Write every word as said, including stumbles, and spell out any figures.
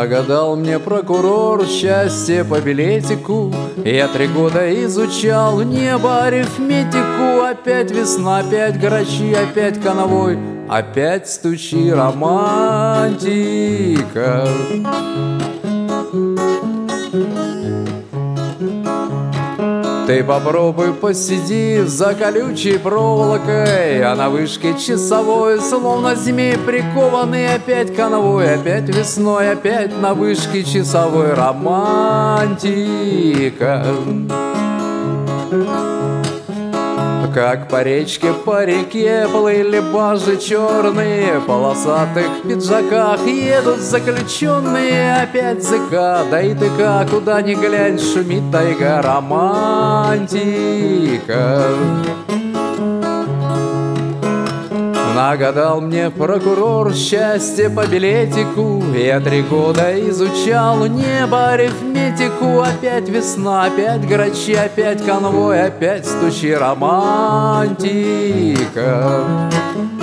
Нагадал мне прокурор счастье по билетику. Я три года изучал небо, арифметику. Опять весна, опять грачи, опять коновой, опять стучи, романтика. Ты попробуй посиди за колючей проволокой, а на вышке часовой, словно змей прикованный, опять коновой, опять весной, опять на вышке часовой, романтика. Как по речке, по реке плыли баржи черные, в полосатых пиджаках едут заключенные, опять зыка, да и тыка, куда ни глянь, шумит тайга, романтика. Нагадал мне прокурор счастье по билетику. Я три года изучал небо, арифметику. Опять весна, опять грачи, опять конвой, опять стучи, романтика.